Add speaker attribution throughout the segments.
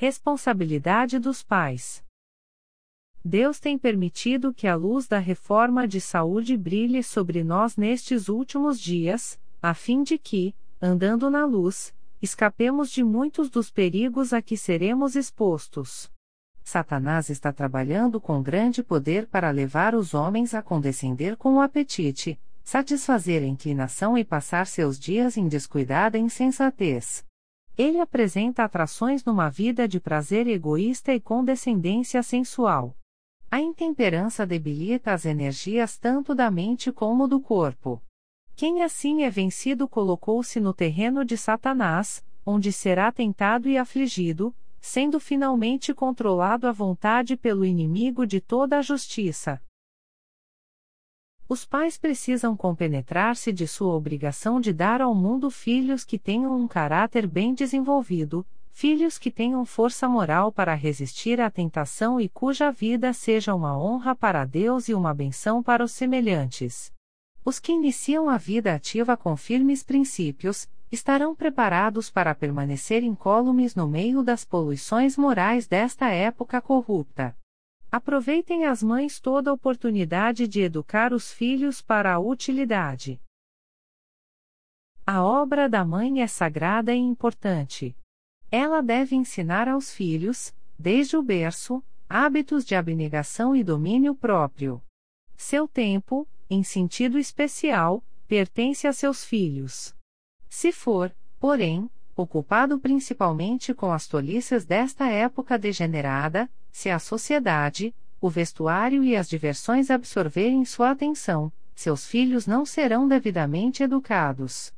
Speaker 1: Responsabilidade dos pais. Deus tem permitido que a luz da reforma de saúde brilhe sobre nós nestes últimos dias, a fim de que, andando na luz, escapemos de muitos dos perigos a que seremos expostos. Satanás está trabalhando com grande poder para levar os homens a condescender com o apetite, satisfazer a inclinação e passar seus dias em descuidada insensatez. Ele apresenta atrações numa vida de prazer egoísta e condescendência sensual. A intemperança debilita as energias tanto da mente como do corpo. Quem assim é vencido colocou-se no terreno de Satanás, onde será tentado e afligido, sendo finalmente controlado à vontade pelo inimigo de toda a justiça. Os pais precisam compenetrar-se de sua obrigação de dar ao mundo filhos que tenham um caráter bem desenvolvido, filhos que tenham força moral para resistir à tentação e cuja vida seja uma honra para Deus e uma bênção para os semelhantes. Os que iniciam a vida ativa com firmes princípios, estarão preparados para permanecer incólumes no meio das poluições morais desta época corrupta. Aproveitem as mães toda oportunidade de educar os filhos para a utilidade. A obra da mãe é sagrada e importante. Ela deve ensinar aos filhos, desde o berço, hábitos de abnegação e domínio próprio. Seu tempo, em sentido especial, pertence a seus filhos. Se for, porém, ocupado principalmente com as tolices desta época degenerada, se a sociedade, o vestuário e as diversões absorverem sua atenção, seus filhos não serão devidamente educados.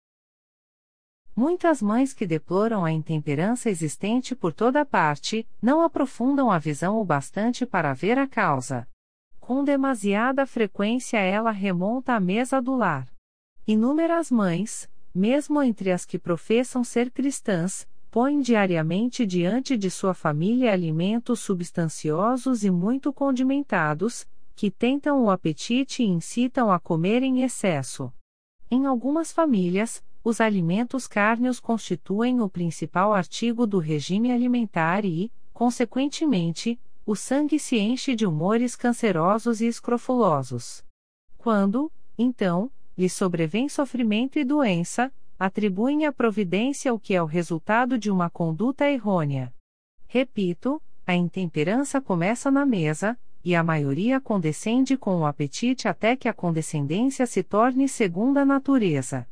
Speaker 1: Muitas mães que deploram a intemperança existente por toda parte, não aprofundam a visão o bastante para ver a causa. Com demasiada frequência ela remonta à mesa do lar. Inúmeras mães, mesmo entre as que professam ser cristãs, põem diariamente diante de sua família alimentos substanciosos e muito condimentados, que tentam o apetite e incitam a comer em excesso. Em algumas famílias, os alimentos cárneos constituem o principal artigo do regime alimentar e, consequentemente, o sangue se enche de humores cancerosos e escrofulosos. Quando, então, lhe sobrevém sofrimento e doença, atribuem à providência o que é o resultado de uma conduta errônea. Repito, a intemperança começa na mesa, e a maioria condescende com o apetite até que a condescendência se torne segunda natureza.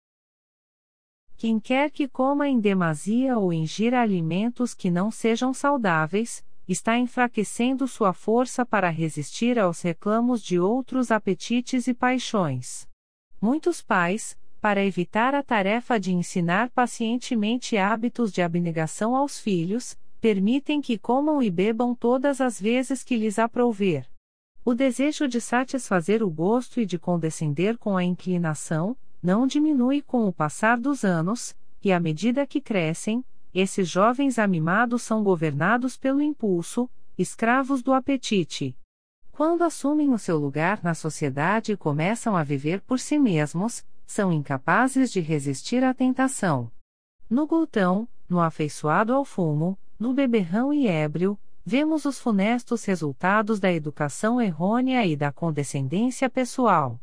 Speaker 1: Quem quer que coma em demasia ou ingira alimentos que não sejam saudáveis, está enfraquecendo sua força para resistir aos reclamos de outros apetites e paixões. Muitos pais, para evitar a tarefa de ensinar pacientemente hábitos de abnegação aos filhos, permitem que comam e bebam todas as vezes que lhes aprouver. O desejo de satisfazer o gosto e de condescender com a inclinação, não diminui com o passar dos anos, e à medida que crescem, esses jovens amimados são governados pelo impulso, escravos do apetite. Quando assumem o seu lugar na sociedade e começam a viver por si mesmos, são incapazes de resistir à tentação. No glutão, no afeiçoado ao fumo, no beberrão e ébrio, vemos os funestos resultados da educação errônea e da condescendência pessoal.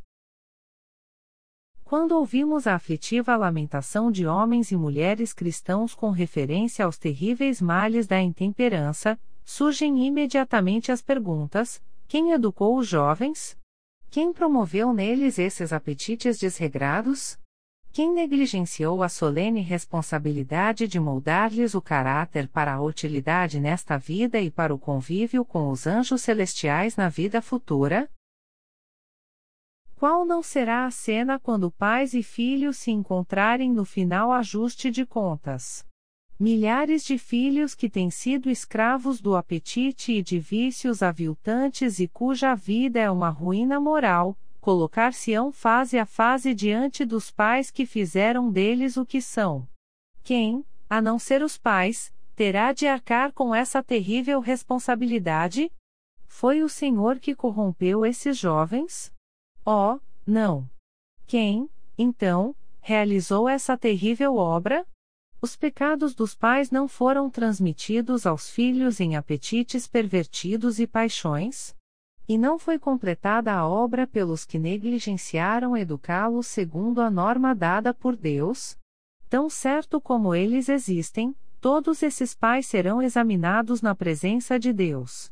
Speaker 1: Quando ouvimos a aflitiva lamentação de homens e mulheres cristãos com referência aos terríveis males da intemperança, surgem imediatamente as perguntas: quem educou os jovens? Quem promoveu neles esses apetites desregrados? Quem negligenciou a solene responsabilidade de moldar-lhes o caráter para a utilidade nesta vida e para o convívio com os anjos celestiais na vida futura? Qual não será a cena quando pais e filhos se encontrarem no final ajuste de contas? Milhares de filhos que têm sido escravos do apetite e de vícios aviltantes e cuja vida é uma ruína moral, colocar-se-ão fase a fase diante dos pais que fizeram deles o que são. Quem, a não ser os pais, terá de arcar com essa terrível responsabilidade? Foi o Senhor que corrompeu esses jovens? Oh, não! Quem, então, realizou essa terrível obra? Os pecados dos pais não foram transmitidos aos filhos em apetites pervertidos e paixões? E não foi completada a obra pelos que negligenciaram educá-los segundo a norma dada por Deus? Tão certo como eles existem, todos esses pais serão examinados na presença de Deus.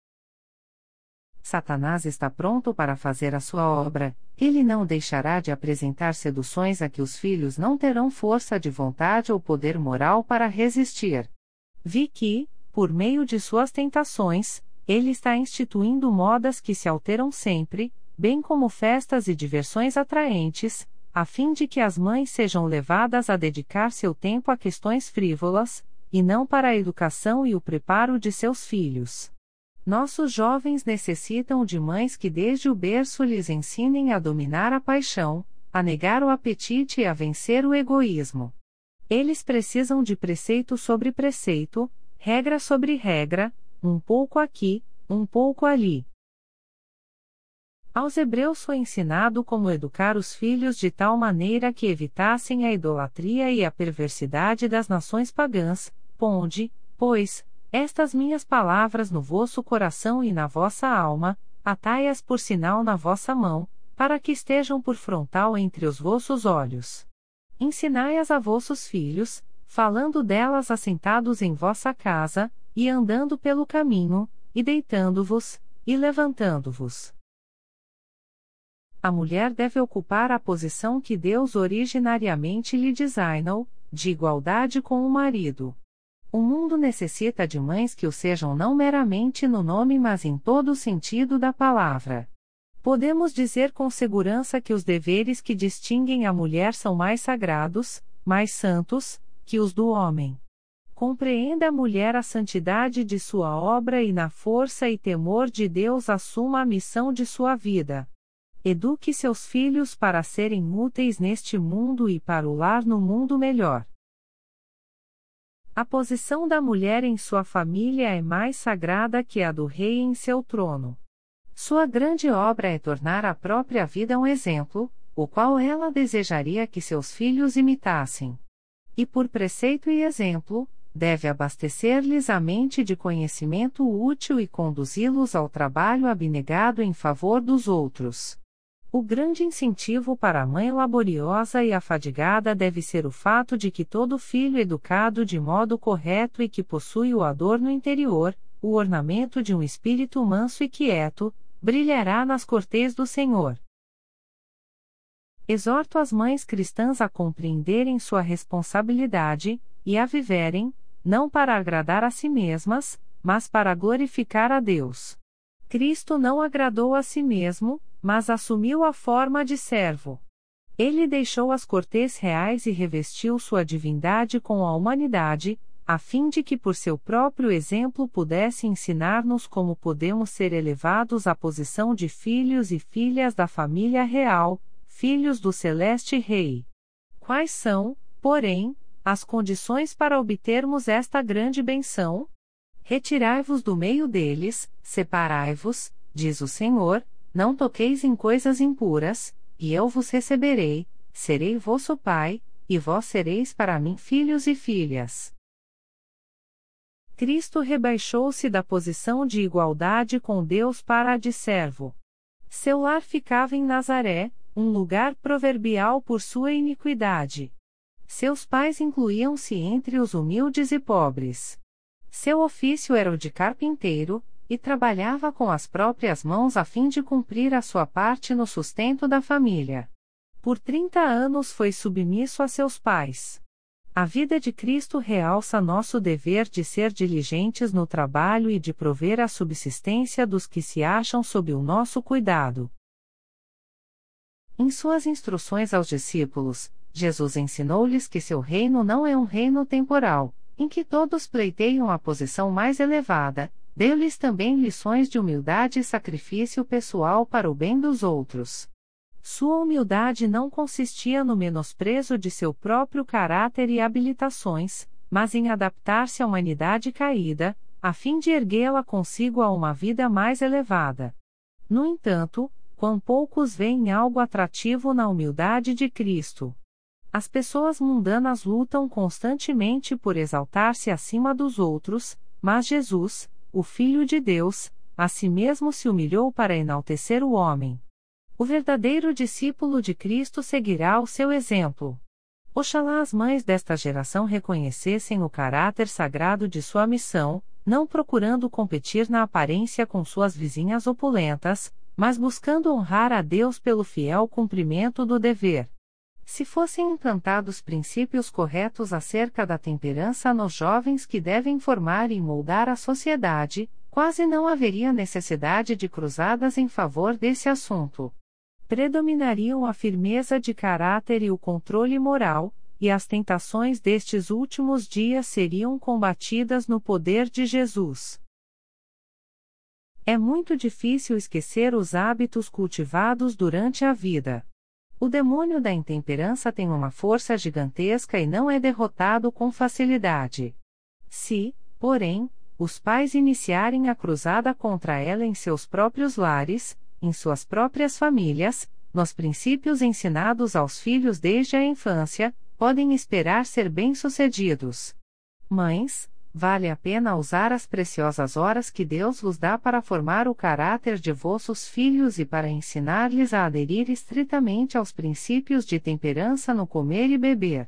Speaker 1: Satanás está pronto para fazer a sua obra, ele não deixará de apresentar seduções a que os filhos não terão força de vontade ou poder moral para resistir. Vi que, por meio de suas tentações, ele está instituindo modas que se alteram sempre, bem como festas e diversões atraentes, a fim de que as mães sejam levadas a dedicar seu tempo a questões frívolas, e não para a educação e o preparo de seus filhos. Nossos jovens necessitam de mães que desde o berço lhes ensinem a dominar a paixão, a negar o apetite e a vencer o egoísmo. Eles precisam de preceito sobre preceito, regra sobre regra, um pouco aqui, um pouco ali. Aos hebreus foi ensinado como educar os filhos de tal maneira que evitassem a idolatria e a perversidade das nações pagãs. Ponde, pois, estas minhas palavras no vosso coração e na vossa alma, atai-as por sinal na vossa mão, para que estejam por frontal entre os vossos olhos. Ensinai-as a vossos filhos, falando delas assentados em vossa casa, e andando pelo caminho, e deitando-vos, e levantando-vos. A mulher deve ocupar a posição que Deus originariamente lhe designou, de igualdade com o marido. O mundo necessita de mães que o sejam não meramente no nome mas em todo o sentido da palavra. Podemos dizer com segurança que os deveres que distinguem a mulher são mais sagrados, mais santos, que os do homem. Compreenda a mulher a santidade de sua obra e na força e temor de Deus assuma a missão de sua vida. Eduque seus filhos para serem úteis neste mundo e para o lar no mundo melhor. A posição da mulher em sua família é mais sagrada que a do rei em seu trono. Sua grande obra é tornar a própria vida um exemplo, o qual ela desejaria que seus filhos imitassem. E por preceito e exemplo, deve abastecer-lhes a mente de conhecimento útil e conduzi-los ao trabalho abnegado em favor dos outros. O grande incentivo para a mãe laboriosa e afadigada deve ser o fato de que todo filho educado de modo correto e que possui o adorno interior, o ornamento de um espírito manso e quieto, brilhará nas cortes do Senhor. Exorto as mães cristãs a compreenderem sua responsabilidade, e a viverem, não para agradar a si mesmas, mas para glorificar a Deus. Cristo não agradou a si mesmo, mas assumiu a forma de servo. Ele deixou as cortes reais e revestiu sua divindade com a humanidade, a fim de que por seu próprio exemplo pudesse ensinar-nos como podemos ser elevados à posição de filhos e filhas da família real, filhos do Celeste Rei. Quais são, porém, as condições para obtermos esta grande bênção? Retirai-vos do meio deles, separai-vos, diz o Senhor, não toqueis em coisas impuras, e eu vos receberei, serei vosso pai, e vós sereis para mim filhos e filhas. Cristo rebaixou-se da posição de igualdade com Deus para a de servo. Seu lar ficava em Nazaré, um lugar proverbial por sua iniquidade. Seus pais incluíam-se entre os humildes e pobres. Seu ofício era o de carpinteiro, e trabalhava com as próprias mãos a fim de cumprir a sua parte no sustento da família. Por 30 anos foi submisso a seus pais. A vida de Cristo realça nosso dever de ser diligentes no trabalho e de prover a subsistência dos que se acham sob o nosso cuidado. Em suas instruções aos discípulos, Jesus ensinou-lhes que seu reino não é um reino temporal, em que todos pleiteiam a posição mais elevada. Deu-lhes também lições de humildade e sacrifício pessoal para o bem dos outros. Sua humildade não consistia no menosprezo de seu próprio caráter e habilitações, mas em adaptar-se à humanidade caída, a fim de erguê-la consigo a uma vida mais elevada. No entanto, quão poucos veem algo atrativo na humildade de Cristo. As pessoas mundanas lutam constantemente por exaltar-se acima dos outros, mas Jesus, o Filho de Deus, a si mesmo se humilhou para enaltecer o homem. O verdadeiro discípulo de Cristo seguirá o seu exemplo. Oxalá as mães desta geração reconhecessem o caráter sagrado de sua missão, não procurando competir na aparência com suas vizinhas opulentas, mas buscando honrar a Deus pelo fiel cumprimento do dever. Se fossem implantados princípios corretos acerca da temperança nos jovens que devem formar e moldar a sociedade, quase não haveria necessidade de cruzadas em favor desse assunto. Predominariam a firmeza de caráter e o controle moral, e as tentações destes últimos dias seriam combatidas no poder de Jesus. É muito difícil esquecer os hábitos cultivados durante a vida. O demônio da intemperança tem uma força gigantesca e não é derrotado com facilidade. Se, porém, os pais iniciarem a cruzada contra ela em seus próprios lares, em suas próprias famílias, nos princípios ensinados aos filhos desde a infância, podem esperar ser bem-sucedidos. Mães, vale a pena usar as preciosas horas que Deus vos dá para formar o caráter de vossos filhos e para ensinar-lhes a aderir estritamente aos princípios de temperança no comer e beber.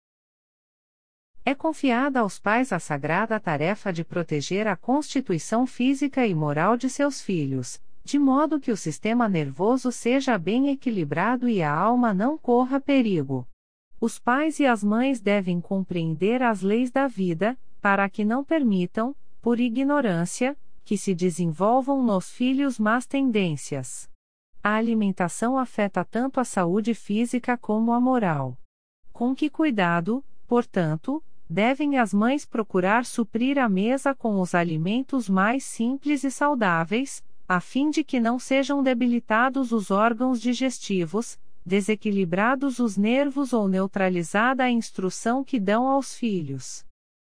Speaker 1: É confiada aos pais a sagrada tarefa de proteger a constituição física e moral de seus filhos, de modo que o sistema nervoso seja bem equilibrado e a alma não corra perigo. Os pais e as mães devem compreender as leis da vida, para que não permitam, por ignorância, que se desenvolvam nos filhos más tendências. A alimentação afeta tanto a saúde física como a moral. Com que cuidado, portanto, devem as mães procurar suprir a mesa com os alimentos mais simples e saudáveis, a fim de que não sejam debilitados os órgãos digestivos, desequilibrados os nervos ou neutralizada a instrução que dão aos filhos.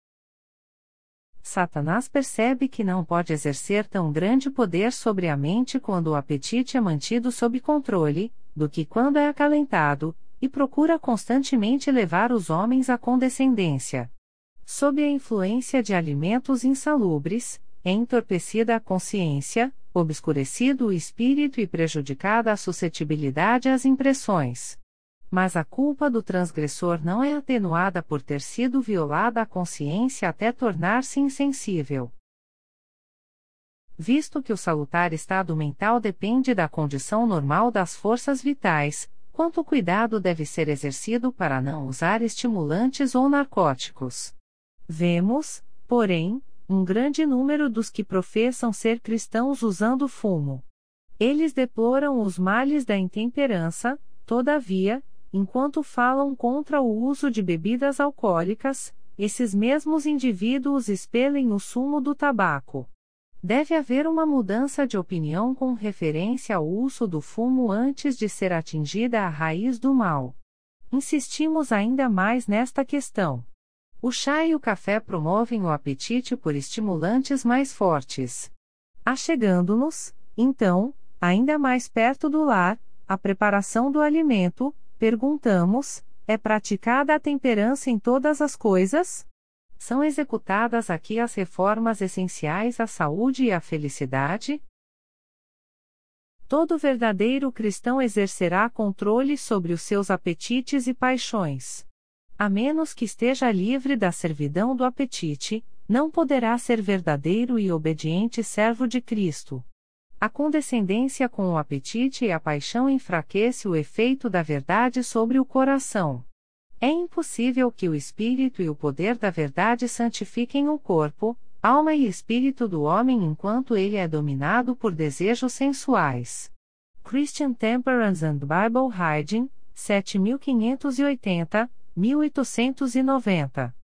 Speaker 1: Satanás percebe que não pode exercer tão grande poder sobre a mente quando o apetite é mantido sob controle, do que quando é acalentado, e procura constantemente levar os homens à condescendência. Sob a influência de alimentos insalubres, é entorpecida a consciência, obscurecido o espírito e prejudicada a suscetibilidade às impressões. Mas a culpa do transgressor não é atenuada por ter sido violada a consciência até tornar-se insensível. Visto que o salutar estado mental depende da condição normal das forças vitais, quanto cuidado deve ser exercido para não usar estimulantes ou narcóticos. Vemos, porém, um grande número dos que professam ser cristãos usando fumo. Eles deploram os males da intemperança, todavia, enquanto falam contra o uso de bebidas alcoólicas, esses mesmos indivíduos expelem o sumo do tabaco. Deve haver uma mudança de opinião com referência ao uso do fumo antes de ser atingida a raiz do mal. Insistimos ainda mais nesta questão. O chá e o café promovem o apetite por estimulantes mais fortes. Achegando-nos, então, ainda mais perto do lar, a preparação do alimento, perguntamos: é praticada a temperança em todas as coisas? São executadas aqui as reformas essenciais à saúde e à felicidade? Todo verdadeiro cristão exercerá controle sobre os seus apetites e paixões. A menos que esteja livre da servidão do apetite, não poderá ser verdadeiro e obediente servo de Cristo. A condescendência com o apetite e a paixão enfraquece o efeito da verdade sobre o coração. É impossível que o espírito e o poder da verdade santifiquem o corpo, alma e espírito do homem enquanto ele é dominado por desejos sensuais. Christian Temperance and Bible Hygiene, 7580, 1890.